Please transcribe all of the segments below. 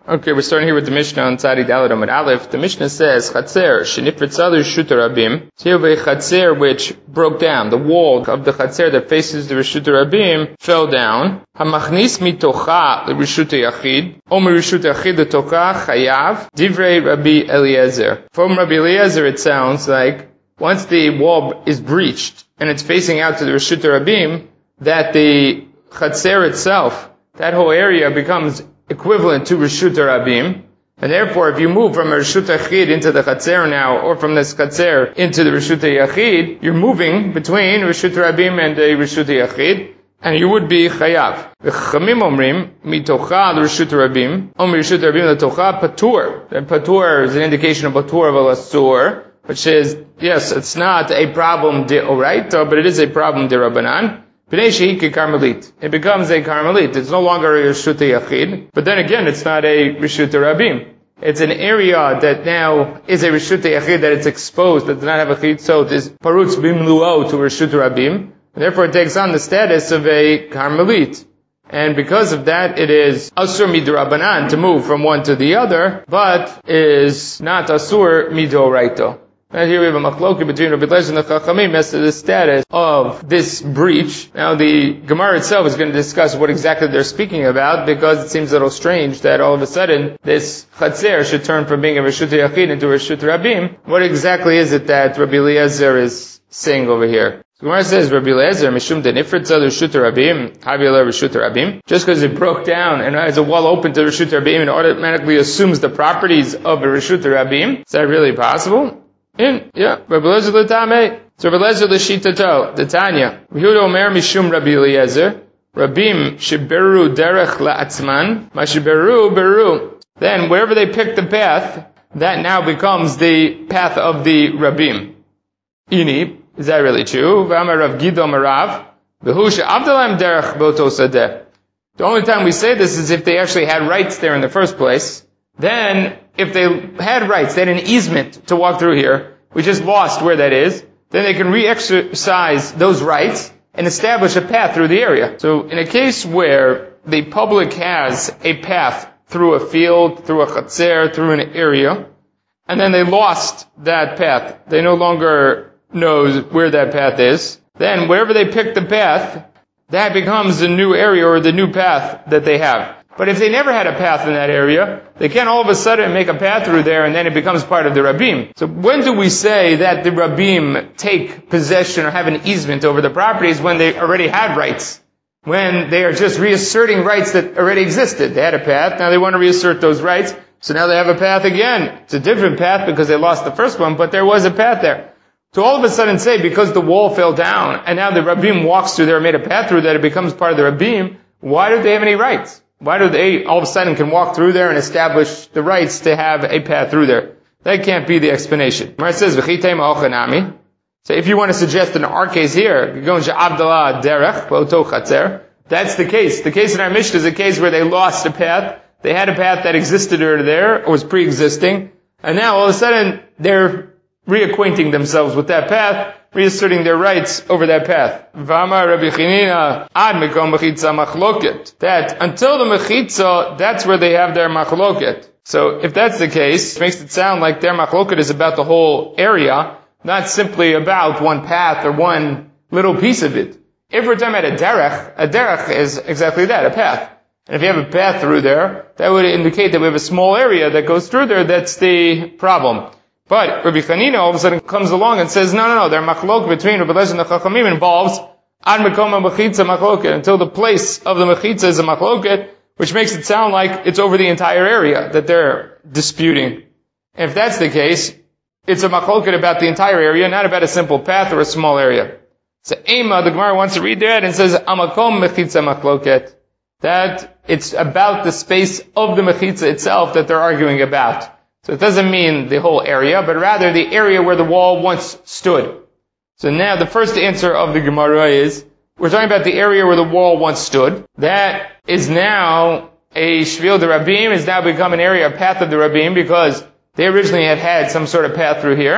Okay, we're starting here with the Mishnah on Tzadi Daled Amud Aleph. The Mishnah says, Chatzer, shenifritza l'Reshut Rabim. So you have a Chatzer which broke down. The wall of the Chatzer that faces the Reshut Rabim fell down. Hamachnis mitocha l'Reshut Yachid. O m'Reshut Yachid l'tocha chayav. Divrei Rabbi Eliezer. From Rabbi Eliezer it sounds like, once the wall is breached and it's facing out to the Reshut Rabim, that the Chatzer itself, that whole area becomes equivalent to Reshut Rabim, and therefore if you move from a Reshut Yachid into the Chatzer now, or from this Chatzer into the Reshut Yachid, you're moving between Reshut Rabim and the Reshut Yachid, and you would be Chayav. The Chachamim omrim, mitocha l'Reshut Rabim, Reshut Rabim l'tocha patur. And patur is an indication of patur of a lasur, which is, yes, it's not a problem de oraita, but it is a problem de Rabbanan. It becomes a Carmelit. It's no longer a Reshut Yachid, but then again, it's not a Reshut Rabim. It's an area that now is a Reshut Yachid, that it's exposed, that does not have a chitzot, is parutz bimluo to Reshut Rabim, and therefore it takes on the status of a Carmelit. And because of that, it is Asur Midrabanan to move from one to the other, but is not Asur Midoraito. And here we have a machloket between Rabbi Eliezer and the Chachamim as to the status of this breach. Now the Gemara itself is going to discuss what exactly they're speaking about, because it seems a little strange that all of a sudden this Chatzer should turn from being a Reshut Yachid into a Reshut Rabim. What exactly is it that Rabbi Eliezer is saying over here? The Gemara says, Rabbi Eliezer, Mishum de Nifritza Reshut Rabim, Havila Reshut Rabim. Just because it broke down and has a wall open to Reshut Rabim, it automatically assumes the properties of a Reshut Rabim. Is that really possible? Yeah, Rabbi Eliezer l'tamei. So Rabbi Eliezer l'shitato, the Tanya. Yehuda omer mishum Rabbi Eliezer. Rabim sheberu derech la'atzman. Ma sheberu beru. Then wherever they pick the path, that now becomes the path of the Rabim. Ini, is that really true? V'amar Rav Gidol Marav. V'hu she'avdalam derech b'oto sadeh. The only time we say this is if they actually had rights there in the first place. Then, if they had rights, they had an easement to walk through here, we just lost where that is, then they can re-exercise those rights and establish a path through the area. So, in a case where the public has a path through a field, through a chatzer, through an area, and then they lost that path, they no longer know where that path is, then wherever they pick the path, that becomes the new area or the new path that they have. But if they never had a path in that area, they can't all of a sudden make a path through there and then it becomes part of the Rabim. So when do we say that the Rabim take possession or have an easement over the properties? When they already had rights. When they are just reasserting rights that already existed. They had a path, now they want to reassert those rights, so now they have a path again. It's a different path because they lost the first one, but there was a path there. To all of a sudden say, because the wall fell down, and now the Rabim walks through there and made a path through that, it becomes part of the Rabim, why don't they have any rights? Why do they all of a sudden can walk through there and establish the rights to have a path through there? That can't be the explanation. Where it says, so if you want to suggest in our case here, Abdallah derech b'oto chatzer, that's the case. The case in our Mishnah is a case where they lost a path. They had a path that existed over there, or was pre-existing, and now all of a sudden they're reacquainting themselves with that path, reasserting their rights over that path. V'amar Rabbi Chanina ad mekom mechitza machloket. That until the mechitza, that's where they have their machloket. So if that's the case, it makes it sound like their machloket is about the whole area, not simply about one path or one little piece of it. If we're talking about a derech is exactly that, a path. And if you have a path through there, that would indicate that we have a small area that goes through there, that's the problem. But Rabbi Chanina all of a sudden comes along and says, no, their machlok between Rabbi Eliezer and the Chachamim involves ad mekom mechitza machloket, until the place of the mechitza is a machloket, which makes it sound like it's over the entire area that they're disputing. And if that's the case, it's a machloket about the entire area, not about a simple path or a small area. So Ema, the Gemara wants to read that and says, amakom mechitza machloket, that it's about the space of the mechitza itself that they're arguing about. So it doesn't mean the whole area, but rather the area where the wall once stood. So now the first answer of the Gemara is, we're talking about the area where the wall once stood. That is now a Shvil de Rabim, has now become an area, a path of the Rabim, because they originally had some sort of path through here.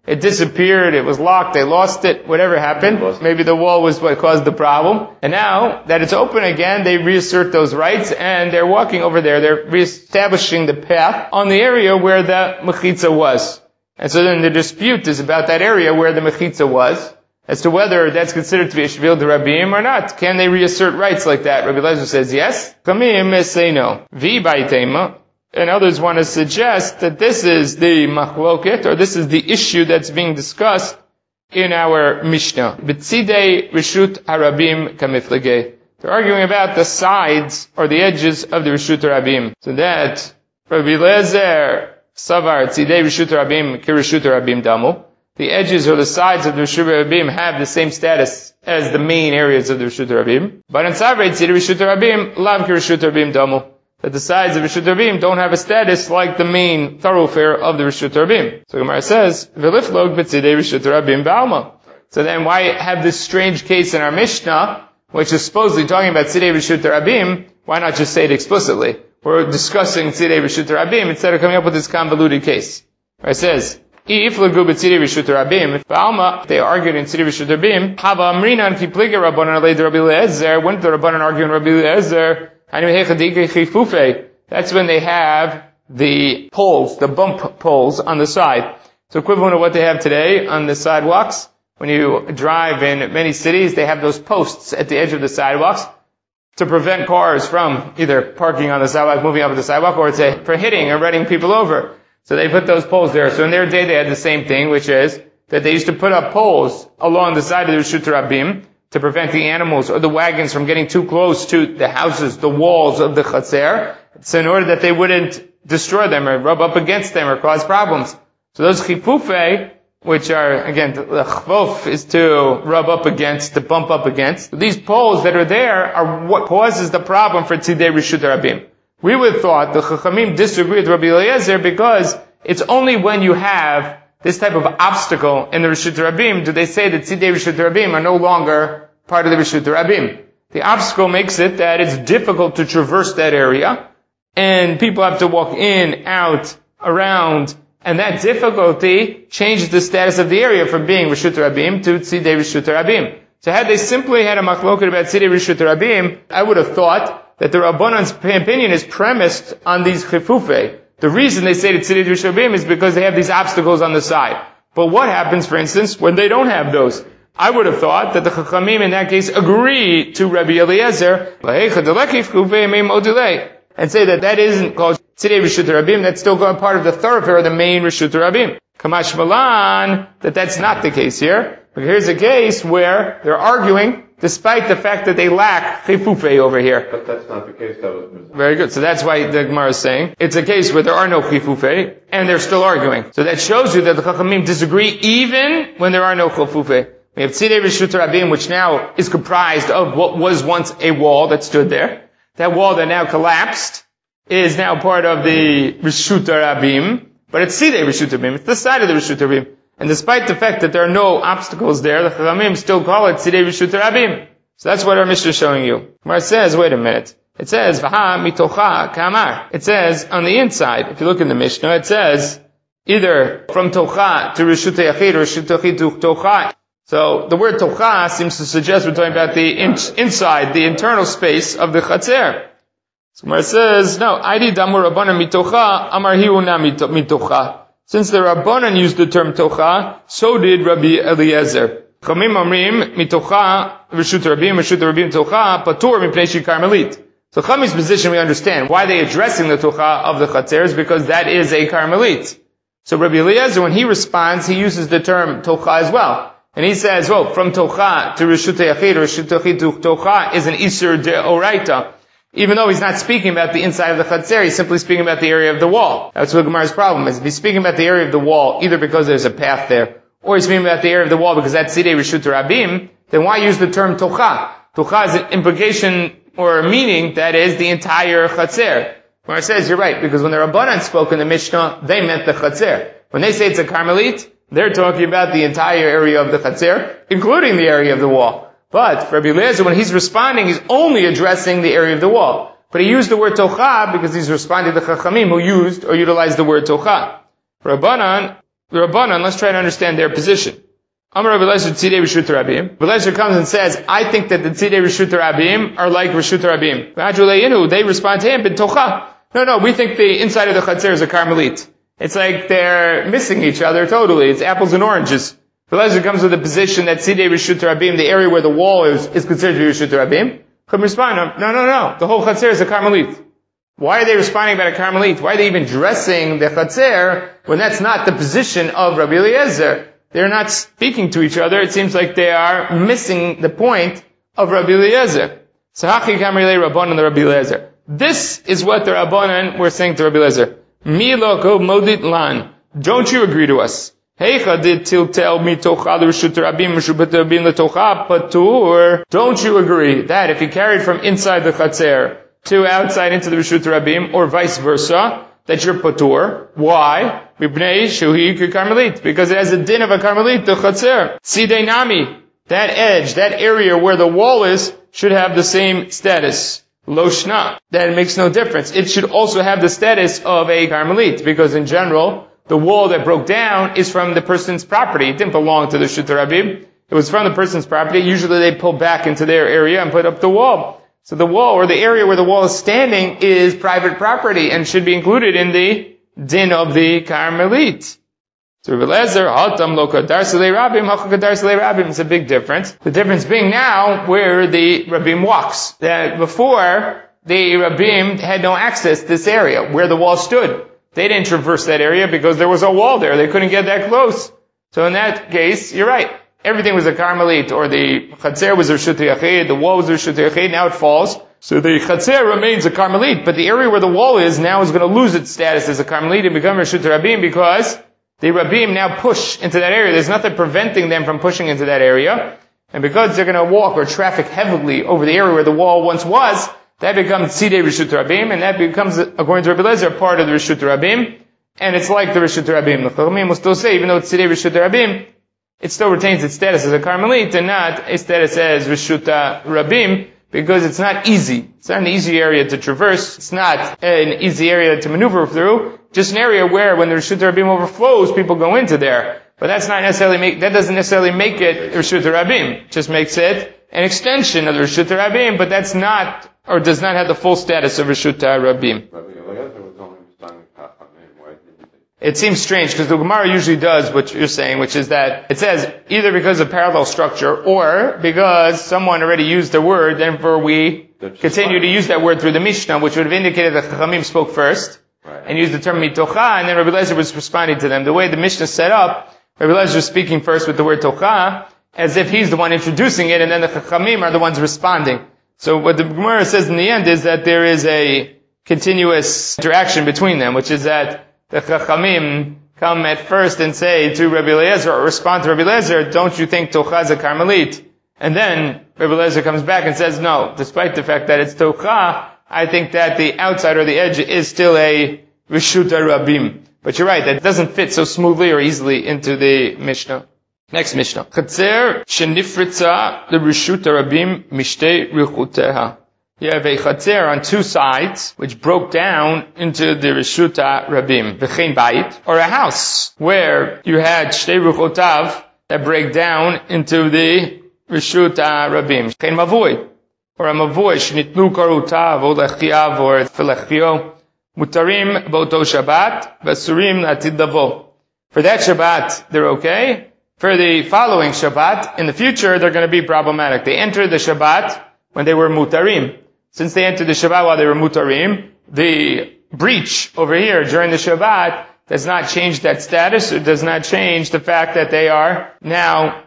it disappeared, it was locked, they lost it, whatever happened. Maybe the wall was what caused the problem. And now that it's open again, they reassert those rights and they're walking over there. They're reestablishing the path on the area where the mechitza was. And so then the dispute is about that area where the mechitza was, as to whether that's considered to be a shvil d'rabim or not. Can they reassert rights like that? Rabbi Eliezer says yes. Kamim say no. Vi b'itema. And others want to suggest that this is the machloket, or this is the issue that's being discussed in our Mishnah. B'tzidei reshut harabim kamiflegei. They're arguing about the sides or the edges of the reshut harabim. So that Rabbi Eliezer savar tzidei reshut harabim kireshut harabim damu. The edges or the sides of the reshut harabim have the same status as the main areas of the reshut harabim. But in savar tzidei reshut harabim lav kireshut harabim damu. That the sides of Reshut Rabim don't have a status like the main thoroughfare of the Reshut Rabim. So Gemara says, V'liflog b'tzidei Reshut Rabim ba'alma. So then why have this strange case in our Mishnah, which is supposedly talking about tzidei Reshut Rabim? Why not just say it explicitly? We're discussing tzidei Reshut Rabim instead of coming up with this convoluted case. It says, Iflagu b'tzidei Reshut Rabim. Ba'alma, they argued in tzidei Reshut Rabim. Hava amrinan ki pliga Rabbanan alei Rabbi Eliezer. Wouldn't the Rabbanan argue in Rabbi Eliezer? That's when they have the poles, the bump poles on the side. So equivalent of what they have today on the sidewalks. When you drive in many cities, they have those posts at the edge of the sidewalks to prevent cars from either parking on the sidewalk, moving up the sidewalk, or for hitting or running people over. So they put those poles there. So in their day they had the same thing, which is that they used to put up poles along the side of the Reshut Rabim to prevent the animals or the wagons from getting too close to the houses, the walls of the Chatzer, so in order that they wouldn't destroy them or rub up against them or cause problems. So those chifufei, which are, again, the chvof is to rub up against, to bump up against. These poles that are there are what causes the problem for tzidei Reshut Rabim. We would have thought the Chachamim disagree with Rabbi Eliezer because it's only when you have this type of obstacle in the Reshut Rabim do they say that tzidei Reshut Rabim are no longer part of the Reshut Rabim. The obstacle makes it that it's difficult to traverse that area, and people have to walk in, out, around, and that difficulty changes the status of the area from being Reshut Rabim to tzidei Reshut Rabim. So had they simply had a machloket about tzidei Reshut Rabim, I would have thought that the Rabbanan's opinion is premised on these chifufei. The reason they say that tzidei Reshut Rabim is because they have these obstacles on the side. But what happens, for instance, when they don't have those? I would have thought that the Chachamim in that case agree to Rabbi Eliezer and say that that isn't called tzidei Reshut Rabim, that's still part of the thoroughfare of the main Reshut Rabim. Kamash Malan, that's not the case here. But here's a case where they're arguing despite the fact that they lack chifufei over here. But that's not the case. That was very good. So that's why the Gemara is saying it's a case where there are no chifufei and they're still arguing. So that shows you that the Chachamim disagree even when there are no chifufei. We have tzidei Reshut Rabim, which now is comprised of what was once a wall that stood there. That wall that now collapsed is now part of the Reshut Rabim, but it's tzidei Reshut Rabim. It's the side of the Reshut Rabim. And despite the fact that there are no obstacles there, the Chachamim still call it tzidei Reshut Rabim. So that's what our Mishnah is showing you. Where it says, wait a minute. It says, V'ha mitocha kamar. It says, on the inside, if you look in the Mishnah, it says, either from tocha to Reshut Yachid or Reshut Yachid to tocha. So the word tocha seems to suggest we're talking about the inside, the internal space of the Chatzer. So where it says, no, Aidi damur Rabbanan mitocha, amar hiu na mitocha. Since the Rabbanan used the term tocha, so did Rabbi Eliezer. Chamim amrim mitocha Reshut Rabim tocha patur mipnei shi karmelit. So Chamim's position we understand. Why are they addressing the tocha of the Chatzer is because that is a karmelit. So Rabbi Eliezer, when he responds, he uses the term tocha as well. And he says, well, from tocha to Reshut Yachid or Reshut Yachid to tocha is an isur deoraita. Even though he's not speaking about the inside of the Chatzer, he's simply speaking about the area of the wall. That's what Gemara's problem is. If he's speaking about the area of the wall, either because there's a path there, or he's speaking about the area of the wall because that's tzidei Reshut Rabim, then why use the term tocha? Tocha is an implication or a meaning that is the entire Chatzer. Gemara says, you're right, because when the Rabbanan spoke in the Mishnah, they meant the Chatzer. When they say it's a Carmelit, they're talking about the entire area of the Chatzer, including the area of the wall. But for Rabbi Eliezer, when he's responding, he's only addressing the area of the wall. But he used the word tocha because he's responding to the Chachamim who used or utilized the word tocha. For Rabbanan, The Rabbanan, let's try to understand their position. Amar Rabbi Eliezer Tzidei Reshut Rabim. Rabbi Eliezer comes and says, I think that the Tzidei Reshut Rabim are like Reshut Rabim. They respond to him, B'tocha. No, we think the inside of the Chatzer is a Carmelit. It's like they're missing each other totally. It's apples and oranges. Rabbi Eliezer comes with the position that Tzidei Reshut Rabim, the area where the wall is considered to be Reshut Rabim. Chum respond, no. The whole Chatzer is a Carmelit. Why are they responding about a Carmelit? Why are they even dressing the Chatzer when that's not the position of Rabbi Eliezer? They're not speaking to each other. It seems like they are missing the point of Rabbi Eliezer. Sahachi Kamrilei Rabbanan the Rabbi Eliezer. This is what the Rabbanan were saying to Rabbi Eliezer. Mi loko modit lan. Don't you agree to us? Heicha did tiltel mitocha l'reshut rabim m'shubat rabim l'tocha patur. Don't you agree that if he carried from inside the Chatzer to outside into the Reshut Rabim, or vice versa, that you're patur? Why? Because it has a din of a Carmelit, the Chatzer. Sidei nami, that edge, that area where the wall is, should have the same status. Lo shna, that makes no difference. It should also have the status of a Carmelit, because in general, the wall that broke down is from the person's property. It didn't belong to the Reshut Rabim. It was from the person's property. Usually they pull back into their area and put up the wall. So the wall, or the area where the wall is standing, is private property and should be included in the din of the Carmelit. So Rabbi Eliezer, Hatam lo kadar selei Rabim, hacha kadar selei Rabim. It's a big difference. The difference being now where the Rabim walks. That before, the Rabim had no access to this area where the wall stood. They didn't traverse that area because there was a wall there. They couldn't get that close. So in that case, you're right. Everything was a Carmelit, or the Chatzer was a Reshut Yachid, the wall was a Reshut Yachid, now it falls. So the Chatzer remains a Carmelit, but the area where the wall is now is going to lose its status as a Carmelit and become Reshut Rabim because the Rabim now push into that area. There's nothing preventing them from pushing into that area. And because they're going to walk or traffic heavily over the area where the wall once was, that becomes Tzidei Reshut Rabim, and that becomes, according to Rabbi Eliezer, part of the Reshut Rabim. And it's like the Reshut Rabim. The Chachamim will still say, even though it's Tzidei Reshut Rabim, it still retains its status as a Carmelit and not a status as Reshut Rabim, because it's not easy. It's not an easy area to traverse. It's not an easy area to maneuver through. Just an area where when the Reshut Rabim overflows, people go into there. But that doesn't necessarily make it Reshut Rabim. It just makes it an extension of the Reshut Rabim, but that's not, or does not have the full status of Reshut Rabim. It seems strange because the Gemara usually does what you're saying, which is that it says either because of parallel structure or because someone already used the word, therefore we continue to use that word through the Mishnah, which would have indicated that Chachamim spoke first and used the term mitocha, and then Rabbi Eliezer was responding to them. The way the Mishnah is set up, Rabbi Eliezer was speaking first with the word tocha, as if he's the one introducing it, and then the Chachamim are the ones responding. So what the Gemara says in the end is that there is a continuous interaction between them, which is that the Chachamim come at first and say to Rabbi Eliezer, or respond to Rabbi Eliezer, don't you think Tocha is a Carmelit? And then Rabbi Eliezer comes back and says, no, despite the fact that it's Tocha, I think that the outside or the edge is still a Reshut Rabim. But you're right, that doesn't fit so smoothly or easily into the Mishnah. Next Mishnah. Chatzer shenifritza l'Reshut Rabim mishtei richuteha. You have a Chatzer on two sides, which broke down into the Reshut Rabim, v'chein bayit, or a house, where you had shtei ruchotav that break down into the Reshut Rabim. V'chein mavoi, or a mavoi, shnitnu karutav, o lechiav, or felechio, mutarim boto Shabbat, v'asurim latid davo. For that Shabbat, they're okay. For the following Shabbat, in the future, they're going to be problematic. They entered the Shabbat when they were mutarim. Since they entered the Shabbat while they were mutarim, the breach over here during the Shabbat does not change that status. It does not change the fact that they are now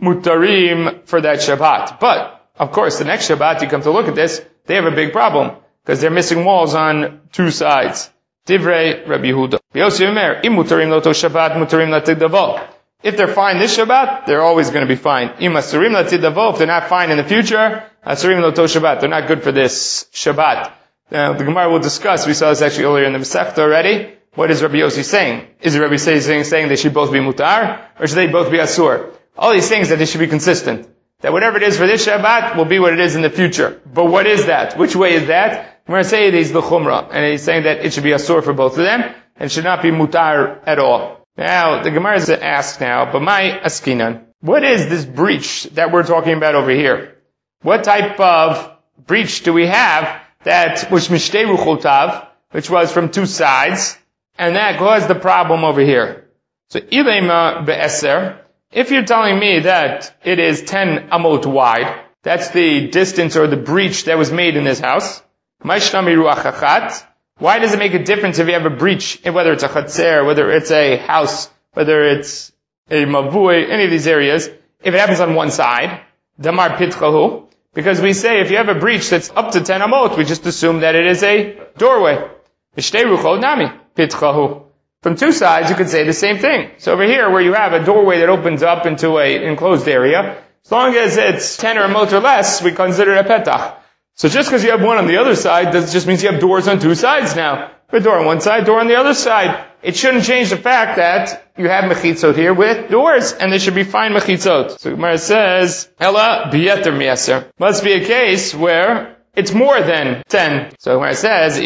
mutarim for that Shabbat. But, of course, the next Shabbat, you come to look at this, they have a big problem, because they're missing walls on two sides. Divrei Rabbi Yehuda. Yossi Omer, im mutarim loto Shabbat, mutarim latid davo. If they're fine this Shabbat, they're always going to be fine. Im asurim latid davo, if they're not fine in the future, asurim loto Shabbat, they're not good for this Shabbat. Now, the Gemara will discuss, we saw this actually earlier in the Masechta already, what is Rabbi Yossi saying? Is Rabbi Yossi saying they should both be mutar, or should they both be asur? All these things that they should be consistent. That whatever it is for this Shabbat will be what it is in the future. But what is that? Which way is that? I'm going to say it is the Chumrah, and he's saying that it should be asur for both of them, and should not be mutar at all. Now, the Gemara is asked now, but my askinan, what is this breach that we're talking about over here? What type of breach do we have that, which mishtei ruchotav, which was from two sides, and that caused the problem over here? So, ilema be'eser, if you're telling me that it is 10 amot wide, that's the distance or the breach that was made in this house, maishnami ruach achat, why does it make a difference if you have a breach, whether it's a chatzer, whether it's a house, whether it's a mavui, any of these areas, if it happens on one side, damar pitchahu, because we say if you have a breach that's up to 10 amot, we just assume that it is a doorway. Mishtei ruchot nami pitchahu. From two sides, you could say the same thing. So over here, where you have a doorway that opens up into an enclosed area, as long as it's 10 amot or less, we consider it a petach. So just because you have one on the other side, that just means you have doors on two sides now. A door on one side, door on the other side. It shouldn't change the fact that you have mechitzot here with doors, and they should be fine mechitzot. So Gemara says, Ella biyeter mieser. Must be a case where it's more than 10. So Gemara says,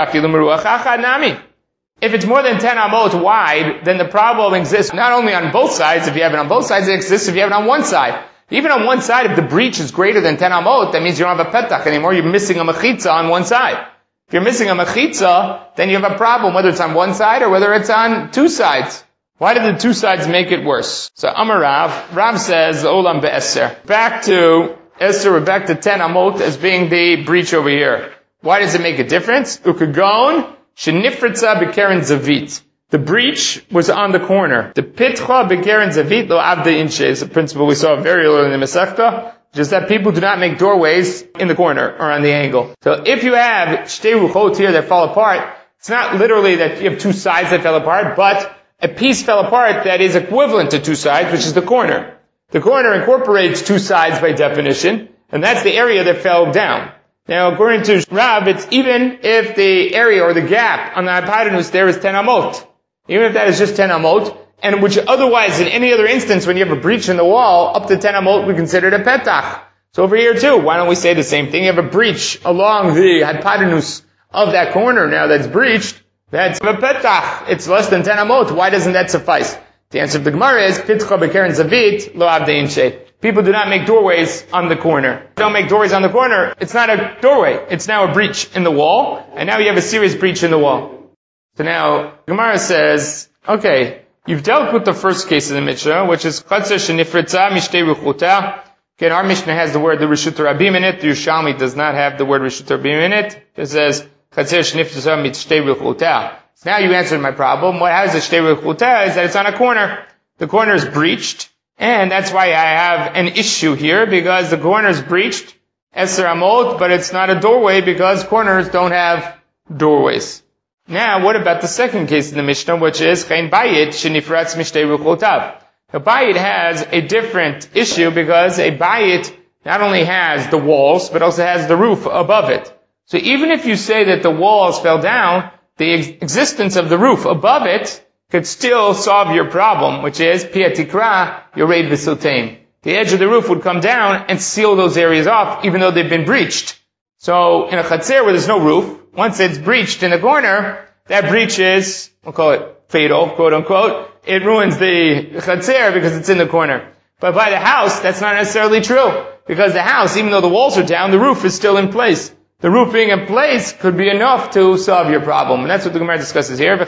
nami. If it's more than 10 amot wide, then the problem exists not only on both sides. If you have it on both sides, it exists if you have it on one side. Even on one side, if the breach is greater than 10 amot, that means you don't have a petach anymore. You're missing a mechitza on one side. If you're missing a mechitza, then you have a problem, whether it's on one side or whether it's on two sides. Why did the two sides make it worse? So Amar Rav says, Olam be'eser. Back to Esther, we're back to 10 amot as being the breach over here. Why does it make a difference? Ukagon, shenifritza bekeren zavit. The breach was on the corner. The pitcha bekeren zavit lo avde inche is a principle we saw very early in the Masechta, just that people do not make doorways in the corner or on the angle. So if you have shtei ruchot here that fall apart, it's not literally that you have two sides that fell apart, but a piece fell apart that is equivalent to two sides, which is the corner. The corner incorporates two sides by definition, and that's the area that fell down. Now, according to Rav, it's even if the area or the gap on the hypotenuse there is 10 amot. Even if that is just 10 amot, and which otherwise, in any other instance, when you have a breach in the wall, up to 10 amot, we consider it a petach. So over here too, why don't we say the same thing? You have a breach along the hypotenuse of that corner now that's breached, that's a petach. It's less than 10 amot. Why doesn't that suffice? The answer of the Gemara is, pitcha bekeren zavit, lo avde inshe. People do not make doorways on the corner. Don't make doorways on the corner. It's not a doorway. It's now a breach in the wall, and now you have a serious breach in the wall. So now, Gemara says, okay, you've dealt with the first case of the Mishnah, which is Chatzer Shenifritza Mishtei Ruchuta. Okay, our Mishnah has the word the Reshut Rabim in it. The Yerushalmi does not have the word Reshut Rabim in it. It says Chatzer Shenifritza Mishtei Ruchuta. So now you answered my problem. What has the Shtei Ruchuta is that it's on a corner. The corner is breached, and that's why I have an issue here, because the corner is breached, Eser Amot, but it's not a doorway because corners don't have doorways. Now, what about the second case in the Mishnah, which is Chayin Bayit Shenifratz Mishtei Ruchotav? A Bayit has a different issue because a Bayit not only has the walls, but also has the roof above it. So even if you say that the walls fell down, the existence of the roof above it could still solve your problem, which is Piatikra Yored V'Sotein. The edge of the roof would come down and seal those areas off, even though they've been breached. So in a Chatzer where there's no roof, once it's breached in the corner, that breach is, we'll call it fatal, quote unquote. It ruins the Chatzer because it's in the corner. But by the house, that's not necessarily true. Because the house, even though the walls are down, the roof is still in place. The roof being in place could be enough to solve your problem. And that's what the Gemara discusses here.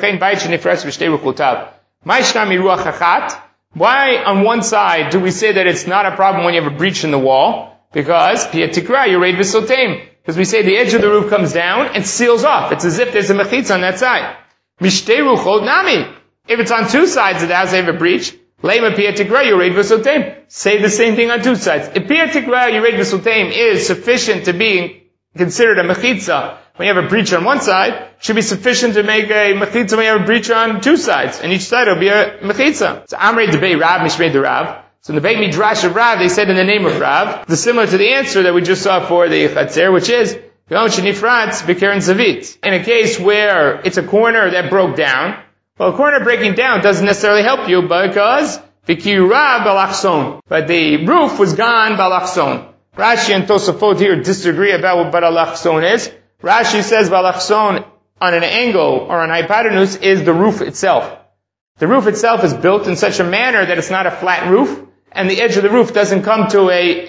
Why on one side do we say that it's not a problem when you have a breach in the wall? Because because we say the edge of the roof comes down and seals off. It's as if there's a mechitza on that side. If it's on two sides of the house, they have a breach. Say the same thing on two sides. If Piatikra Yored V'Soteim is sufficient to be considered a mechitza when you have a breach on one side, it should be sufficient to make a mechitza when you have a breach on two sides. And each side will be a mechitza. So Amrei Debei Rav, Mishmei de Rav. So in the Beit Midrash of Rav, they said in the name of Rav, this is similar to the answer that we just saw for the Chatzer, which is, in a case where it's a corner that broke down, well, a corner breaking down doesn't necessarily help you because, but the roof was gone balachson. Rashi and Tosafot here disagree about what balachson is. Rashi says balachson on an angle or on hypotenuse is the roof itself. The roof itself is built in such a manner that it's not a flat roof, and the edge of the roof doesn't come to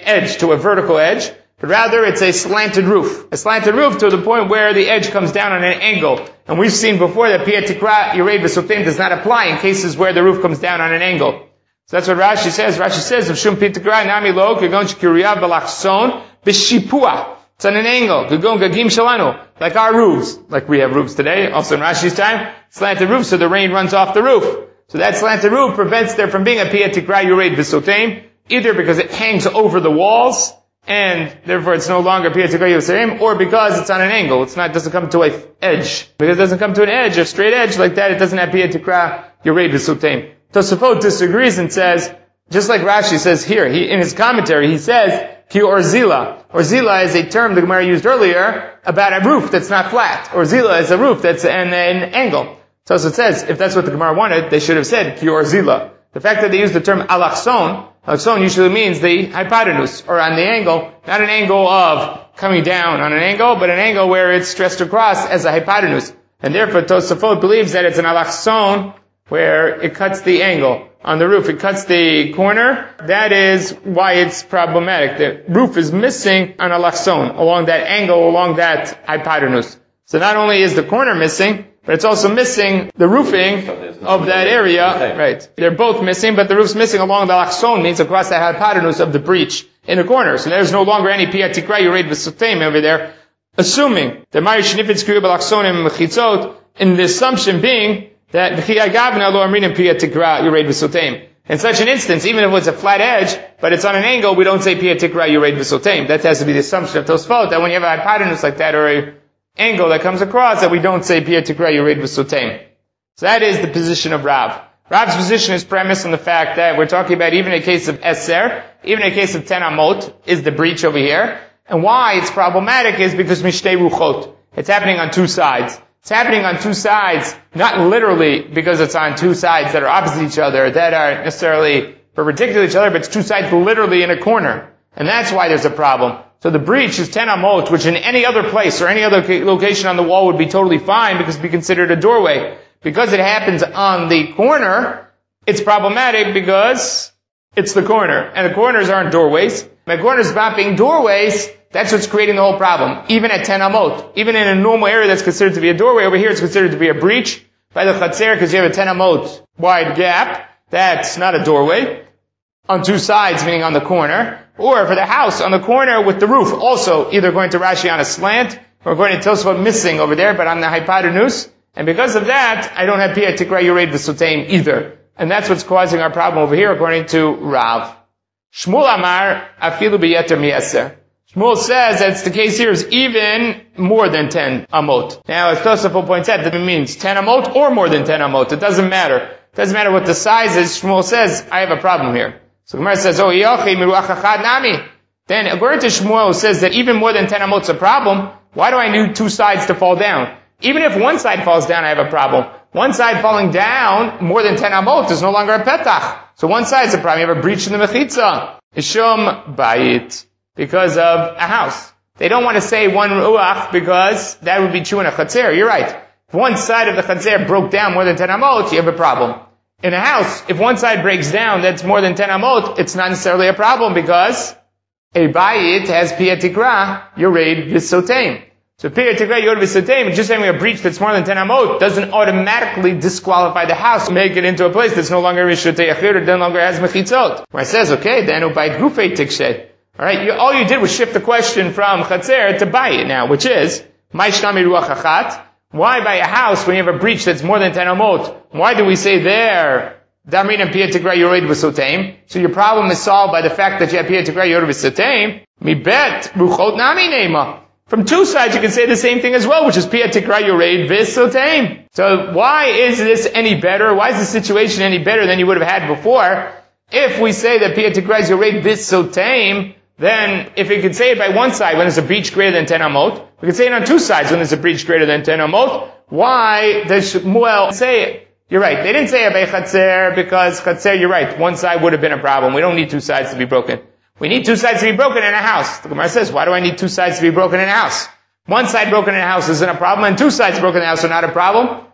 a vertical edge, but rather it's a slanted roof. A slanted roof to the point where the edge comes down on an angle. And we've seen before that Piyat Tikra Yered V'Soteim does not apply in cases where the roof comes down on an angle. So that's what Rashi says. Rashi says, of Shum Piyat Tikra Nami Lo Kegon Shkiriyav B'Lachson B'Shipua. It's on an angle. Kegon Gagim Shalanu. Like our roofs. Like we have roofs today. Also in Rashi's time, slanted roof so the rain runs off the roof. So that slanted roof prevents there from being a Piyat Tikra Yered V'Soteim, either because it hangs over the walls, and therefore it's no longer Piyat Tikra Yered V'Soteim, or because it's on an angle. It doesn't come to an edge. Because it doesn't come to an edge, a straight edge like that, it doesn't have Piyat Tikra Yered V'Soteim. Tosafot disagrees and says, just like Rashi says here, in his commentary, he says, Ki Orzila. Orzila is a term the Gemara used earlier about a roof that's not flat. Orzila is a roof that's an angle. So it says, if that's what the Gemara wanted, they should have said, Ki Orzila. The fact that they use the term alachson usually means the hypotenuse, or on the angle, not an angle of coming down on an angle, but an angle where it's stressed across as a hypotenuse. And therefore Tosafot believes that it's an alachson, where it cuts the angle on the roof. It cuts the corner. That is why it's problematic. The roof is missing on alachson, along that angle, along that hypotenuse. So not only is the corner missing, but it's also missing the roofing of that area. Right. They're both missing, but the roof's missing along the alachson, means across the hypotenuse of the breach in the corner. So there's no longer any Piyat Tikra Yered V'Soteim over there, assuming that Mari Shnifetz Kriyu B'Lachsonim Mechitzot, in the assumption being that B'chiyah Gavna Lo Amrinim Piyat Tikra Yered V'Soteim. In such an instance, even if it's a flat edge, but it's on an angle, we don't say Piyat Tikra Yered V'Soteim. That has to be the assumption of Tosfot, that when you have a hypotenuse like that, or a angle that comes across, that we don't say Piyat Tikra Yered V'Soteim. So that is the position of Rav. Rav's position is premised on the fact that we're talking about even a case of Eser, even a case of Ten Amot, is the breach over here. And why it's problematic is because Mishtei Ruchot. It's happening on two sides. It's happening on two sides, not literally because it's on two sides that are opposite each other, that are necessarily perpendicular to each other, but it's two sides literally in a corner. And that's why there's a problem. So the breach is 10 amot, which in any other place or any other location on the wall would be totally fine because it would be considered a doorway. Because it happens on the corner, it's problematic because it's the corner. And the corners aren't doorways. The corners not being doorways, that's what's creating the whole problem. Even at 10 amot. Even in a normal area that's considered to be a doorway, over here it's considered to be a breach by the chatzer because you have a 10 amot wide gap. That's not a doorway. On two sides, meaning on the corner. Or for the house, on the corner with the roof. Also, either going to Rashi on a slant, or going to Tosfot missing over there, but on the hypotenuse. And because of that, I don't have Piyat Tikra Yered V'Soteim either. And that's what's causing our problem over here, according to Rav. Shmuel Amar, Afilu B'Yeter Mi'eser. Shmuel says that it's the case here is even more than 10 amot. Now, as Tosafot points out, that means 10 amot or more than 10 amot. It doesn't matter. It doesn't matter what the size is. Shmuel says, I have a problem here. So Gemara says, Oh, Yochi Miruach Achad Nami. Then, according to Shmuel, who says that even more than 10 amot is a problem, why do I need two sides to fall down? Even if one side falls down, I have a problem. One side falling down, more than 10 amot, is no longer a petach. So one side is a problem. You have a breach in the mechitza. Ishum bayit. Because of a house. They don't want to say one ruach because that would be true in a chatzer. You're right. If one side of the chatzer broke down more than 10 amot, you have a problem. In a house, if one side breaks down that's more than 10 amot, it's not necessarily a problem because a bayit has Piyat Tikra Yered V'Soteim. So Piyat Tikra Yered V'Soteim, just having a breach that's more than 10 amot doesn't automatically disqualify the house, make it into a place that's no longer Rishutei Achir, or no longer has mechitzot. Where it says, okay, then ubayit gufei tikshet. Alright, all you did was shift the question from chatzer to bayit now, which is, Ma'ishnami ruach achat. Why by a house when you have a breach that's more than 10 amot? Why do we say there, Damrin and Piyat Tikra Yered V'Soteim? So your problem is solved by the fact that you have Piyat Tikra Yered V'Soteim. Mi bet, ruchot nami nema. From two sides you can say the same thing as well, which is Piyat Tikra Yered V'Soteim. So why is this any better? Why is the situation any better than you would have had before? If we say that Piyat Tikra Yered V'Soteim, then if we could say it by one side when there's a breach greater than 10 amot, we could say it on two sides when there's a breach greater than 10 amot. Why does Shmuel say it? You're right. They didn't say it by chatzer because chatzer, you're right. One side would have been a problem. We don't need two sides to be broken. We need two sides to be broken in a house. The Gemara says, why do I need two sides to be broken in a house? One side broken in a house isn't a problem, and two sides broken in a house are not a problem.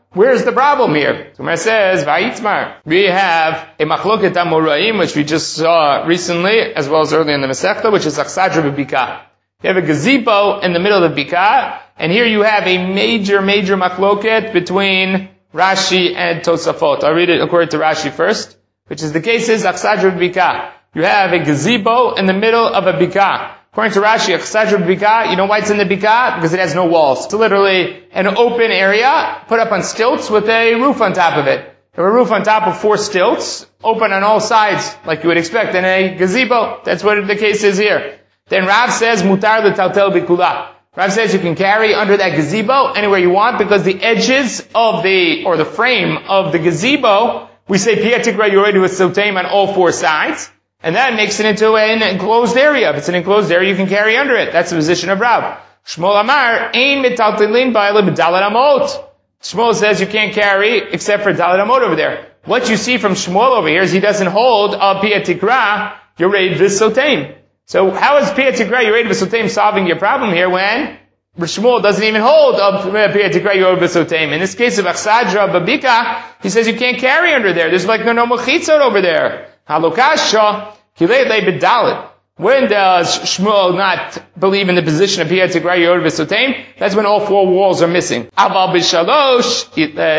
Where's the problem here? So it says, Vayitzmar. We have a machloket amoraim, which we just saw recently, as well as earlier in the Masechta, which is Achsadra b'Bika. You have a gazebo in the middle of the Bika, and here you have a major machloket between Rashi and Tosafot. I'll read it according to Rashi first, which is the case is Achsadra b'Bika. You have a gazebo in the middle of a Bika. According to Rashi, Achsadra b'Bika, you know why it's in the Bika? Because it has no walls. It's literally an open area, put up on stilts with a roof on top of it. You have a roof on top of 4 stilts, open on all sides, like you would expect in a gazebo. That's what the case is here. Then Rav says, Mutar l'taltel b'kula. Rav says you can carry under that gazebo anywhere you want, because the edges of the frame of the gazebo, we say Piyat Tikra Yoredu with Sotaim on all 4 sides. And that makes it into an enclosed area. If it's an enclosed area, you can carry under it. That's the position of Rav. Shmuel Amar, Ein mitaltilin ba'ele b'dalet amot. Shmuel says you can't carry except for dalet amot over there. What you see from Shmuel over here is he doesn't hold a Piyat Tikra Yoredu v'Sotaim. So how is Piyat Tikra Yoredu v'Sotaim solving your problem here when Shmuel doesn't even hold a Piyat Tikra Yoredu v'Sotaim? In this case of Achsadra b'Bika, he says you can't carry under there. There's like no mechitzot over there. Halokasha, kilele b'dalet. When does Shmuel not believe in the position of Piyat Tikra Yoredu v'Sotaim? That's when all 4 walls are missing. Aval b'shalosh,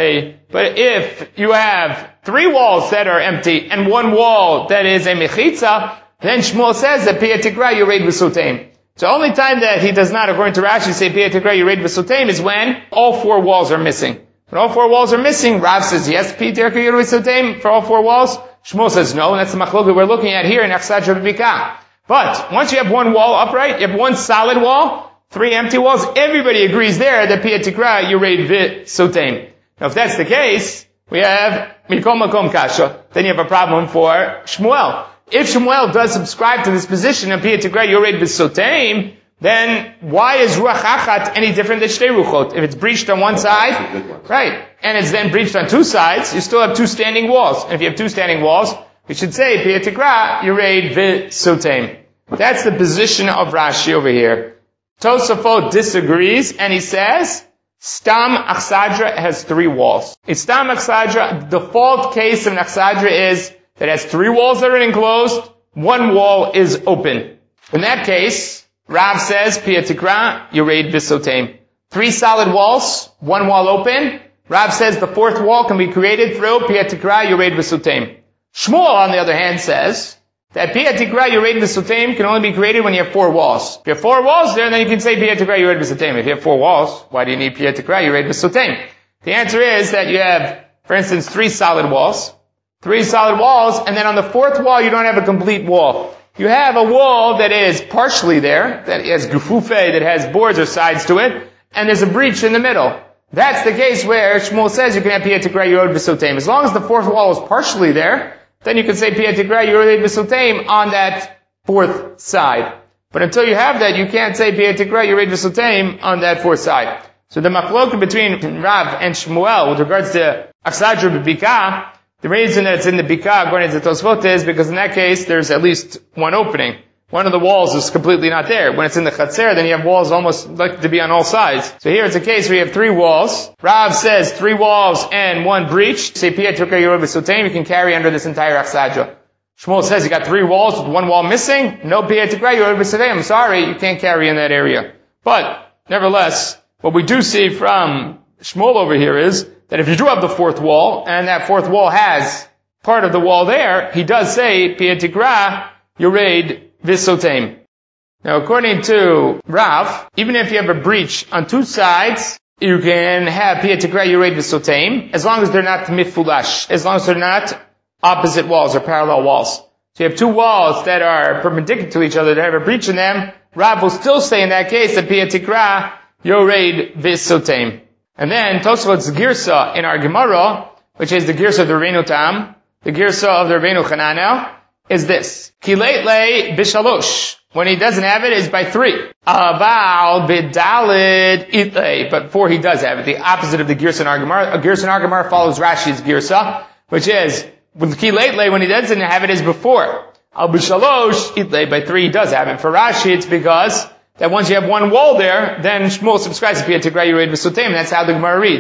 but if you have 3 walls that are empty and 1 wall that is a mechitza, then Shmuel says that Piyat Tikra Yoredu v'Sotaim. So the only time that he does not, according to Rashi, say Piyat Tikra Yoredu v'Sotaim is when all 4 walls are missing. When all 4 walls are missing, Rav says yes, Piyat Tikra Yoredu v'Sotaim for all 4 walls. Shmuel says no, and that's the machloket we're looking at here in Achsadra b'Bika. But once you have 1 wall upright, you have 1 solid wall, 3 empty walls, everybody agrees there that Piyat Tikra Yoredu v'Sotaim. Now if that's the case, we have Mikol Makom Kasha. Then you have a problem for Shmuel. If Shmuel does subscribe to this position of Piyat Tikra Yoredu v'Sotaim, then why is Ruach Achat any different than Shtei Ruchot? If it's breached on one side, right, and it's then breached on 2 sides, you still have 2 standing walls. And if you have 2 standing walls, we should say Piyat Tikra Yoredu v'Sotaim. That's the position of Rashi over here. Tosafot disagrees, and he says, Stam Achsadra has 3 walls. In Stam Achsadra, the default case of an Achsadra is that it has 3 walls that are enclosed, 1 wall is open. In that case, Rav says, Piyat Tikra Yoredu v'Sotaim. 3 solid walls, 1 wall open. Rav says the 4th wall can be created through Piyat Tikra Yoredu v'Sotaim. Shmuel, on the other hand, says that Piyat Tikra Yoredu v'Sotaim can only be created when you have 4 walls. If you have 4 walls there, then you can say Piyat Tikra Yoredu v'Sotaim. If you have 4 walls, why do you need Piyat Tikra Yoredu v'Sotaim? The answer is that you have, for instance, 3 solid walls. 3 solid walls, and then on the 4th wall, you don't have a complete wall. You have a wall that is partially there, that has gufufe, that has boards or sides to it, and there's a breach in the middle. That's the case where Shmuel says you can have Piyat Tikra Yoredu v'Sotaim. As long as the 4th wall is partially there, then you can say Piyat Tikra Yoredu v'Sotaim on that 4th side. But until you have that, you can't say Piyat Tikra Yoredu v'Sotaim on that 4th side. So the machloket between Rav and Shmuel with regards to Achsadra b'Bika, the reason that it's in the Bika, according to Tosfot, is because in that case, there's at least 1 opening. One of the walls is completely not there. When it's in the Chatzer, then you have walls almost like to be on all sides. So here it's a case where you have 3 walls. Rav says 3 walls and 1 breach. Say Piyat Tikra Yoredu v'Sotaim, you can carry under this entire Achsadra. Shmuel says you got 3 walls with 1 wall missing. No Piyat Tikra Yoredu v'Sotaim. I'm sorry, you can't carry in that area. But, nevertheless, what we do see from Shmuel over here is that if you do have the 4th wall, and that 4th wall has part of the wall there, he does say, Piyat Tikra Yoredu v'Sotaim. Now, according to Rav, even if you have a breach on 2 sides, you can have Piyat Tikra Yoredu v'Sotaim, as long as they're not mifulash, as long as they're not opposite walls or parallel walls. So you have 2 walls that are perpendicular to each other that have a breach in them, Rav will still say in that case that Piyat Tikra Yoredu v'Sotaim. And then Tosfot's Girsa in our Gemara, which is the Girsa of the Rabbeinu Tam, the Girsa of the Rabbeinu Chananel, is this. Kileitle b'shalosh. When he doesn't have it, is by 3. Aval b'dalid itle. But 4 he does have it. The opposite of the Girsa in our Gemara. A Girsa in our Gemara follows Rashi's Girsa, which is, with Kileitle, when he doesn't have it, is before. Al b'shalosh itle. By 3 he does have it. For Rashi, it's because that once you have 1 wall there, then Shmuel subscribes to Piyat Tikra Yoredu v'Sotaim, and that's how the Gemara reads.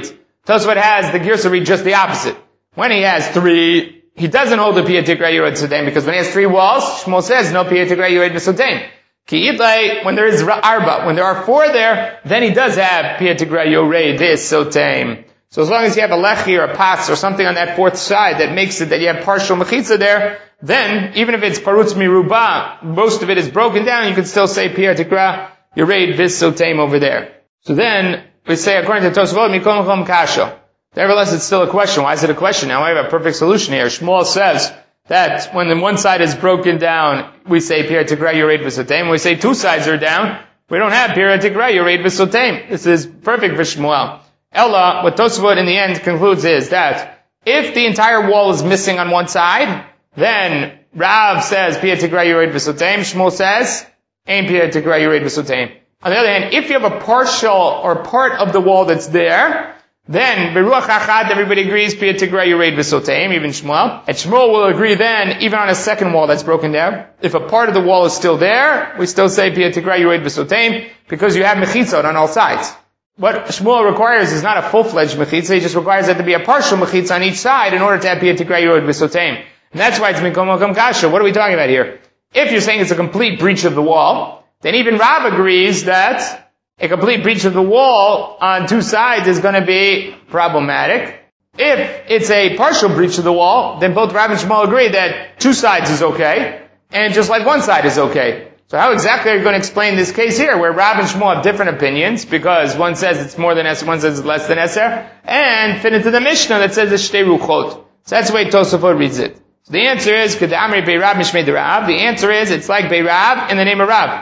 Tosfot has the Girsa read just the opposite. When he has 3, he doesn't hold the Piyat Tikra Yored V'Soteim, because when he has 3 walls, Shmuel says no Piyat Tikra Yored V'Soteim. Ki'itlai, when there is Arba, when there are 4 there, then he does have Piyat Tikra Yored V'Soteim. So as long as you have a lechi or a pas or something on that 4th side that makes it that you have partial mechitza there, then even if it's parutz miruba, most of it is broken down, you can still say Piyat Tikra Yored V'Soteim over there. So then we say according to Tosfot, Mikol Mechom Kasha. Nevertheless, it's still a question. Why is it a question? Now I have a perfect solution here. Shmuel says that when the one side is broken down, we say Piyat Tikra Yored V'Soteim. When we say 2 sides are down, we don't have Piyat Tikra Yored V'Soteim. This is perfect for Shmuel. Ella, what Tosfot in the end concludes is that if the entire wall is missing on one side, then Rav says Piyat Tikra Yored V'Soteim. Shmuel says Ein Piyat Tikra Yored V'Soteim. On the other hand, if you have a partial or part of the wall that's there, then Beruach Achad, everybody agrees Piyat Tikra Yored V'Soteim, even Shmuel. And Shmuel will agree then, even on a second wall that's broken down. If a part of the wall is still there, we still say Piyat Tikra Yored V'Soteim, because you have mechitzot on all sides. What Shmuel requires is not a full-fledged mechitza, he just requires that to be a partial mechitza on each side in order to have Piyat Tikra Yored V'Soteim. And that's why it's Mikol Mechom Kasha. What are we talking about here? If you're saying it's a complete breach of the wall, then even Rav agrees that a complete breach of the wall on 2 sides is going to be problematic. If it's a partial breach of the wall, then both Rav and Shmuel agree that 2 sides is okay, and just like 1 side is okay. So how exactly are you going to explain this case here, where Rav and Shmuel have different opinions, because one says it's more than Eser, one says it's less than Eser, and fit into the Mishnah that says it's Shtei Ruchot. So that's the way Tosafot reads it. So the answer is, Kedamri Beirav Mishmei Derav. The answer is, it's like Beirav in the name of Rav.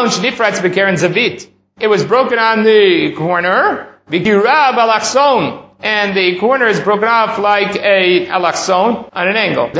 It was broken on the corner, and the corner is broken off like a alachson on an angle.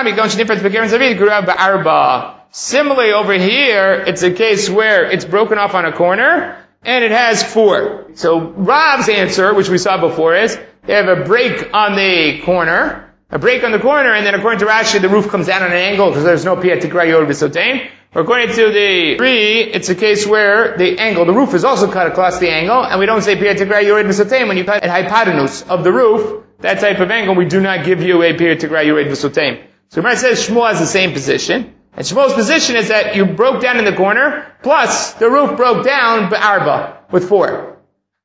Similarly over here, it's a case where it's broken off on a corner, and it has 4. So Rav's answer, which we saw before, is they have a break on the corner, and then according to Rashi, the roof comes down on an angle because there's no Piyat Tikra Yored V'Soteim. According to the 3, it's a case where the roof is also cut across the angle, and we don't say Piyat Tikra Yored V'Soteim when you cut at hypotenuse of the roof, that type of angle, we do not give you a Piyat Tikra Yored V'Soteim. So Gemara says Shmuel has the same position, and Shmuel's position is that you broke down in the corner, plus the roof broke down b'arba, with 4.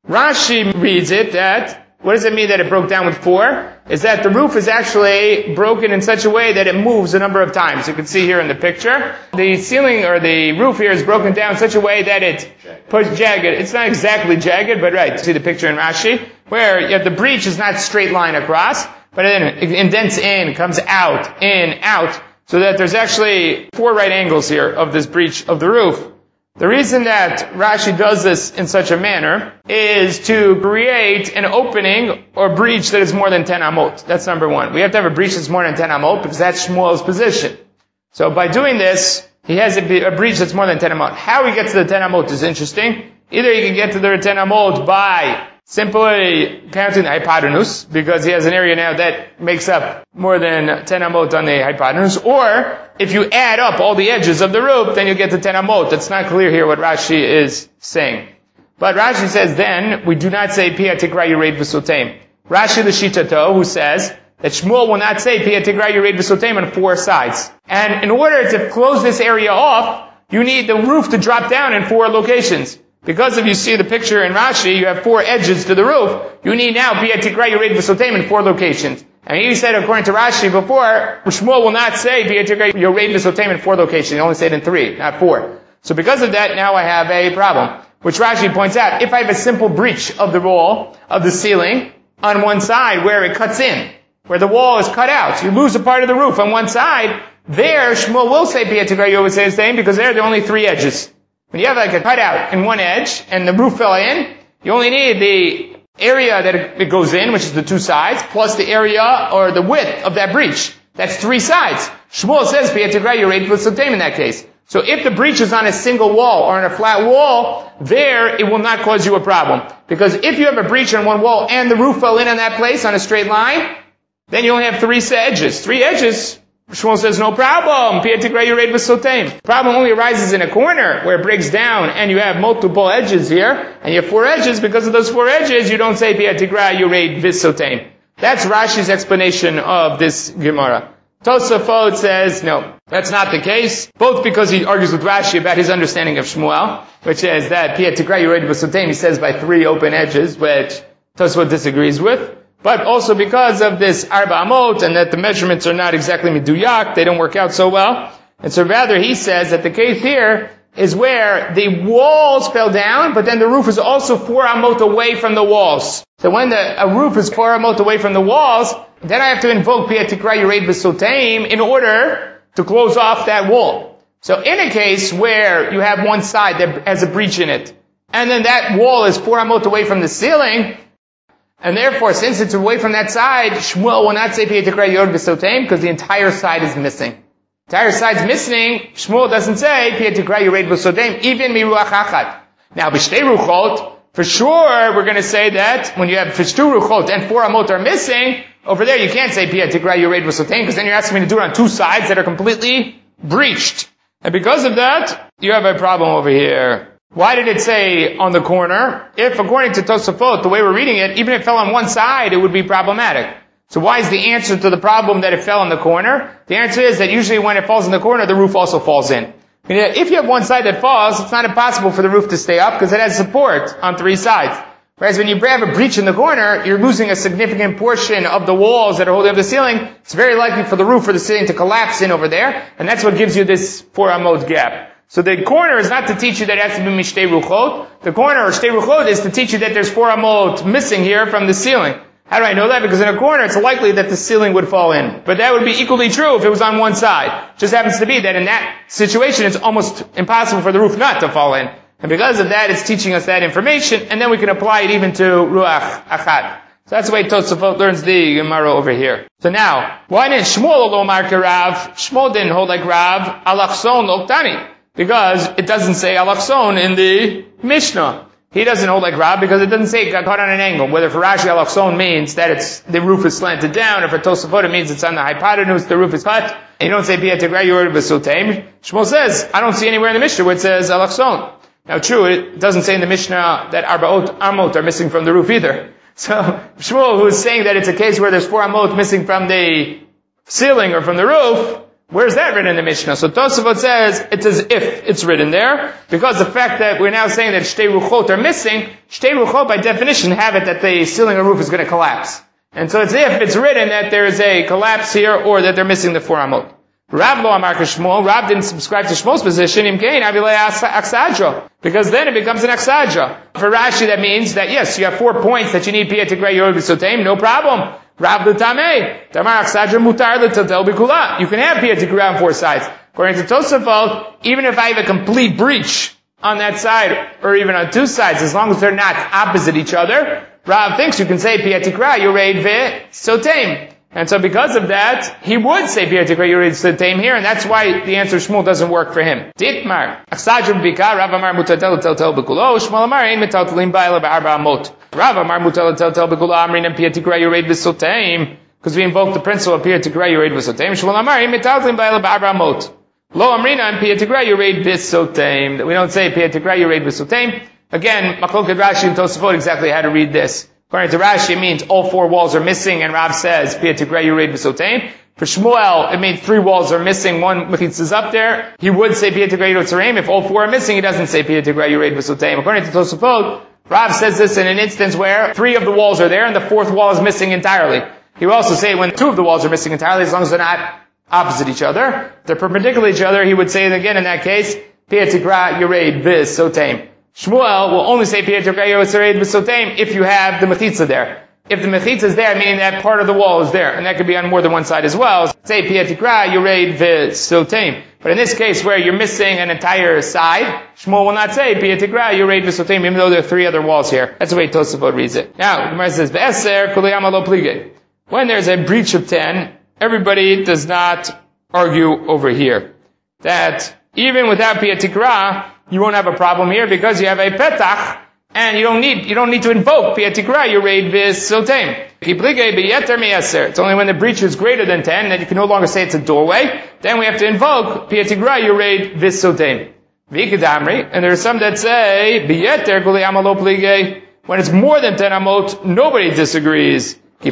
Rashi reads it that, what does it mean that it broke down with 4? Is that the roof is actually broken in such a way that it moves a number of times. You can see here in the picture. The ceiling or the roof here is broken down in such a way that it puts jagged. It's not exactly jagged, but right. See the picture in Rashi? Where you have the breach is not straight line across, but then it indents in, comes out, in, out, so that there's actually 4 right angles here of this breach of the roof. The reason that Rashi does this in such a manner is to create an opening or breach that is more than 10 amot. That's number 1. We have to have a breach that's more than 10 amot because that's Shmuel's position. So by doing this, he has a breach that's more than 10 amot. How he gets to the 10 amot is interesting. Either he can get to the 10 amot by simply counting the hypotenuse, because he has an area now that makes up more than 10 amot on the hypotenuse, or if you add up all the edges of the roof, then you get to 10 amot. That's not clear here what Rashi is saying. But Rashi says then, we do not say Piyat Tikra Yored V'Soteim. Rashi l'shitato, who says that Shmuel will not say Piyat Tikra Yored V'Soteim on 4 sides. And in order to close this area off, you need the roof to drop down in 4 locations. Because if you see the picture in Rashi, you have 4 edges to the roof. You need now Piyat Tikra Yored V'Soteim in 4 locations. And he said, according to Rashi before, Shmuel will not say Piyat Tikra Yored V'Soteim in 4 locations. He only said in 3, not 4. So because of that, now I have a problem. Which Rashi points out, if I have a simple breach of the wall, of the ceiling, on one side where it cuts in, where the wall is cut out, so you lose a part of the roof on one side, there Shmuel will say Piyat Tikra Yored V'Soteim because there are only 3 edges. When you have like a cutout in one edge, and the roof fell in, you only need the area that it goes in, which is the 2 sides, plus the area or the width of that breach. That's 3 sides. Shmuel says Piyat Tikra Yored V'Soteim in that case. So if the breach is on a single wall or on a flat wall, there it will not cause you a problem. Because if you have a breach on one wall and the roof fell in on that place on a straight line, then you only have 3 edges. 3 edges, Shmuel says, no problem. Problem only arises in a corner where it breaks down and you have multiple edges here, and you have 4 edges. Because of those 4 edges, you don't say Piatigra Yureid Visotem. That's Rashi's explanation of this Gemara. Tosafot says, no, that's not the case. Both because he argues with Rashi about his understanding of Shmuel, which is that Piatigra Yureid Visotem, he says by 3 open edges, which Tosafot disagrees with. But also because of this Arba Amot, and that the measurements are not exactly Miduyak, they don't work out so well. And so rather he says that the case here is where the walls fell down, but then the roof is also 4 Amot away from the walls. So when a roof is 4 Amot away from the walls, then I have to invoke Piatikra Yureid B'Sotaim in order to close off that wall. So in a case where you have one side that has a breach in it, and then that wall is 4 Amot away from the ceiling, and therefore, since it's away from that side, Shmuel will not say Piatikra Yureid B'Sotaim because the entire side is missing. The entire side's missing, Shmuel doesn't say Piatikra Yureid B'Sotaim, even Miruach Achad. Now, B'Shtei Ruchot, for sure, we're going to say that when you have Fishtu Ruchot and 4 Amot are missing, over there you can't say Piatikra Yureid B'Sotaim because then you're asking me to do it on 2 sides that are completely breached. And because of that, you have a problem over here. Why did it say on the corner? If, according to Tosafot, the way we're reading it, even if it fell on one side, it would be problematic. So why is the answer to the problem that it fell on the corner? The answer is that usually when it falls in the corner, the roof also falls in. If you have one side that falls, it's not impossible for the roof to stay up because it has support on 3 sides. Whereas when you have a breach in the corner, you're losing a significant portion of the walls that are holding up the ceiling. It's very likely for the roof or the ceiling to collapse in over there, and that's what gives you this 4 Amot gap. So the corner is not to teach you that it has to be Mishtei Ruchot. The corner, or Shtei Ruchot, is to teach you that there's 4 Amot missing here from the ceiling. How do I know that? Because in a corner, it's likely that the ceiling would fall in. But that would be equally true if it was on one side. It just happens to be that in that situation, it's almost impossible for the roof not to fall in. And because of that, it's teaching us that information, and then we can apply it even to Ruach Achad. So that's the way Tosafot learns the Gemara over here. So now, why didn't Shmuel Omar Rav? Shmuel didn't hold like Rav, Alachson Oktani. Because it doesn't say Alachson in the Mishnah. He doesn't hold like Rav because it doesn't say it got caught on an angle. Whether for Rashi Alachson means that the roof is slanted down, or for Tosafot it means it's on the hypotenuse, the roof is cut. And you don't say Piatikra Yureid B'Sotaim. Shmuel says, I don't see anywhere in the Mishnah where it says Alachson. Now true, it doesn't say in the Mishnah that Arba'ot Amot are missing from the roof either. So Shmuel, who is saying that it's a case where there's 4 Amot missing from the ceiling or from the roof, where's that written in the Mishnah? So Tosafot says it's as if it's written there, because the fact that we're now saying that Shtei Ruchot are missing, Shtei Ruchot by definition have it that the ceiling or roof is going to collapse. And so it's if it's written that there is a collapse here or that they're missing the 4 Amot. Rav lo amar Shmuel, Rav didn't subscribe to Shmuel's position, imkein avilei aksadra, because then it becomes an aksadra. For Rashi that means that yes, you have 4 points that you need Piatikra Yureid B'Sotaim, no problem. Rav l'tamei, tamar aksadra mutar l'tiltel b'kula. You can have Piatikra on 4 sides. According to Tosafot, even if I have a complete breach on that side, or even on 2 sides, as long as they're not opposite each other, Rav thinks you can say Piatikra Yureid B'Sotaim. And so because of that, he would say Piatikra Yureid B'Sotaim here, and that's why the answer Shmuel doesn't work for him. Ditmar, aksadra b'bika, Rav amar mutatel l'tiltel b'kulo, Shmuel amar ein metaltelim ba'ela b'arba amot. Rav amar mutal l'tiltel b'kulo, amrin and Piatikra Yureid B'Sotaim, because we invoke the principle of Piatikra Yureid B'Sotaim. Shmuel amar ein metaltelim ba'ela b'arba amot. Lo amrina and Piatikra Yureid B'Sotaim. That we don't say Piatikra Yureid B'Sotaim. Again, Machloket Rashi and Tosafot exactly how to read this. According to Rashi, it means all 4 walls are missing, and Rav says, Piatikra Yureid B'Sotaim. For Shmuel, it means 3 walls are missing, 1 mechitza is up there. He would say Piatikra Yureid B'Sotaim. If all 4 are missing, he doesn't say Piatikra Yureid B'Sotaim. According to Tosafot, Rav says this in an instance where 3 of the walls are there, and the 4th wall is missing entirely. He will also say when 2 of the walls are missing entirely, as long as they're not opposite each other. If they're perpendicular to each other, he would say it again in that case, Piatikra Yureid B'Sotaim. Shmuel will only say Piatikra Yureid B'Sotaim if you have the mechitza there. If the mechitza is there, meaning that part of the wall is there, and that could be on more than one side as well, say Piatikra Yureid B'Sotaim. But in this case where you're missing an entire side, Shmuel will not say Piatikra Yureid B'Sotaim, even though there are 3 other walls here. That's the way Tosafot reads it. Now, the Gemara says, V'eser kuliyama lo plige. When there's a breach of 10, everybody does not argue over here. That even without Piatikra, you won't have a problem here because you have a petach, and you don't need to invoke Piatikra Yureid B'Sotaim. It's only when the breach is greater than 10 that you can no longer say it's a doorway. Then we have to invoke Pietigra Yureid Visotem. And there are some that say when it's more than 10 amot, nobody disagrees.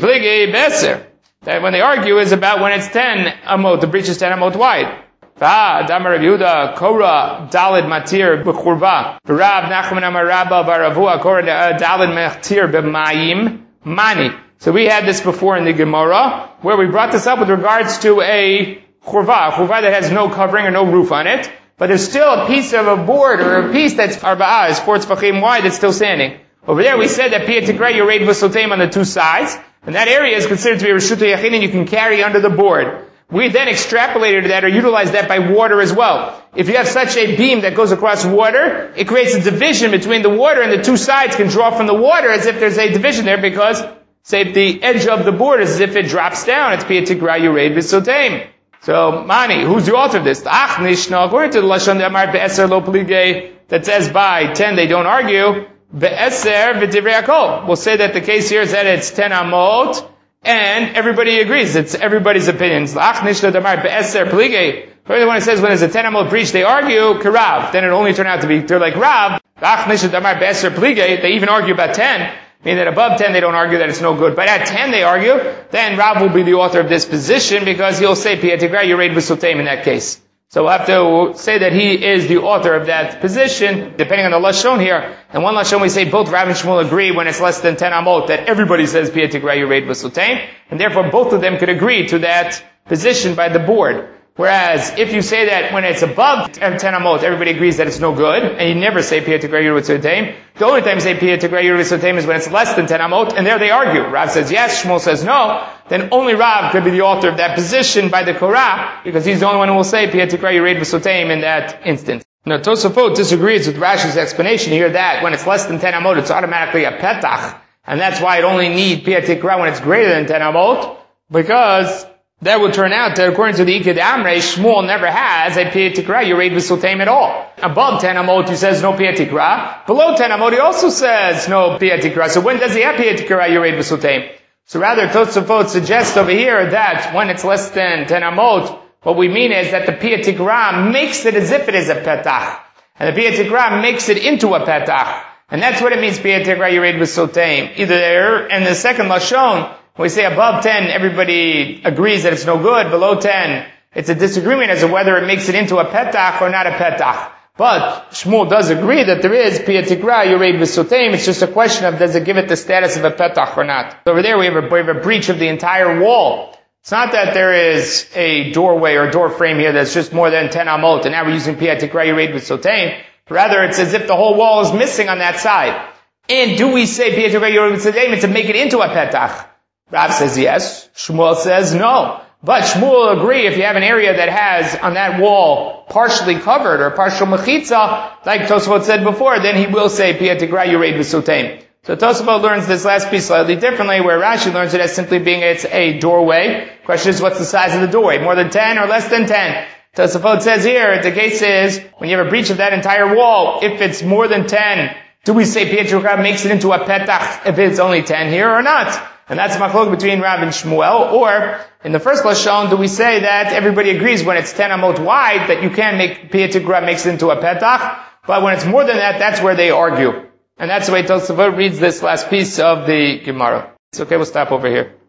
That when they argue is about when it's 10 amot, the breach is 10 amot wide. Damar Rav Yehuda Korah Dalid Matir B'Churva Rav Nachman Amar Rabba Baravua Korah Dalid Matir B'Mayim Mani. So we had this before in the Gemara, where we brought this up with regards to a churva that has no covering or no roof on it, but there's still a piece of a board or a piece that's arba'ah, is 4 tefachim wide, that's still standing. Over there we said that Pietigra Yureid V'Sotem on the two sides, and that area is considered to be Reshuta Yachin, and you can carry under the board. We then extrapolated that or utilized that by water as well. If you have such a beam that goes across water, it creates a division between the water, and the two sides can draw from the water as if there's a division there, because, say, the edge of the board is as if it drops down. It's Pietigra Yureid V'Sotem. So, Mani, who's the author of this? Ach Nishna, according to the Lashon Amar Be'eser Lo Plige, that says by 10 they don't argue, Be'eser V'Divrei Hakol. We'll say that the case here is that it's 10 amot, and everybody agrees. It's everybody's opinions. Ach Nishna Amar Be'eser Plige. Further, when it says when there's a 10 amot breach, they argue, Karav. Then it only turn out to be, they're like Rav. Ach Nishna Amar Be'eser Plige. They even argue about 10. Meaning that above 10 they don't argue that it's no good. But at 10 they argue, then Rav will be the author of this position because he'll say Pietigra Yureid V'Sotem in that case. So we'll have to say that he is the author of that position, depending on the Lashon here. And one Lashon we say both Rav and Shmuel agree when it's less than 10 amot that everybody says Pietigra Yureid V'Sotem, and therefore both of them could agree to that position by the board. Whereas, if you say that when it's above 10 amot, everybody agrees that it's no good, and you never say Pietigra Yureid V'Sotem, the only time you say Pietigra Yureid V'Sotem is when it's less than 10 amot, and there they argue. Rav says yes, Shmuel says no, then only Rav could be the author of that position by the Korah, because he's the only one who will say Pietigra Yureid V'Sotem in that instance. Now, Tosafot disagrees with Rashi's explanation here that when it's less than 10 amot, it's automatically a petach, and that's why it only needs Pietigra when it's greater than 10 amot, because that would turn out that according to the Iked Amrei, Shmuel never has a Pietigra Yureid V'Sotem at all. Above 10 amot, he says no Pietigra. Below 10 amot, he also says no Pietigra. So when does he have Pietigra Yureid V'Sotem? So rather, Tosafot suggests over here that when it's less than 10 amot, what we mean is that the Pietigra makes it as if it is a petach. And the Pietigra makes it into a petach. And that's what it means, Pietigra Yureid V'Sotem. Either there, and the second Lashon, when we say above 10, everybody agrees that it's no good. Below 10, it's a disagreement as to whether it makes it into a petach or not a petach. But Shmuel does agree that there is Pietigra Yureid V'Sotem. It's just a question of does it give it the status of a petach or not. So over there we have a breach of the entire wall. It's not that there is a doorway or door frame here that's just more than 10 amot, and now we're using Pietigra Yureid V'Sotem. Rather, it's as if the whole wall is missing on that side. And do we say Pietigra Yureid V'Sotem to make it into a petach? Rav says yes. Shmuel says no. But Shmuel will agree if you have an area that has on that wall partially covered or partial mechitza, like Tosafot said before, then he will say Pietigra Yureid V'Sotem. So Tosafot learns this last piece slightly differently, where Rashi learns it as simply being it's a doorway. Question is, what's the size of the doorway? More than 10 or less than 10? Tosafot says here, the case is, when you have a breach of that entire wall, if it's more than 10, do we say Pietigra makes it into a petach if it's only 10 here or not? And that's machlok between Rav and Shmuel. Or, in the first Lashon, do we say that everybody agrees when it's 10 amot wide that you can make Pietigra makes it into a petach, but when it's more than that, that's where they argue. And that's the way Tosafot reads this last piece of the Gemara. It's okay, we'll stop over here.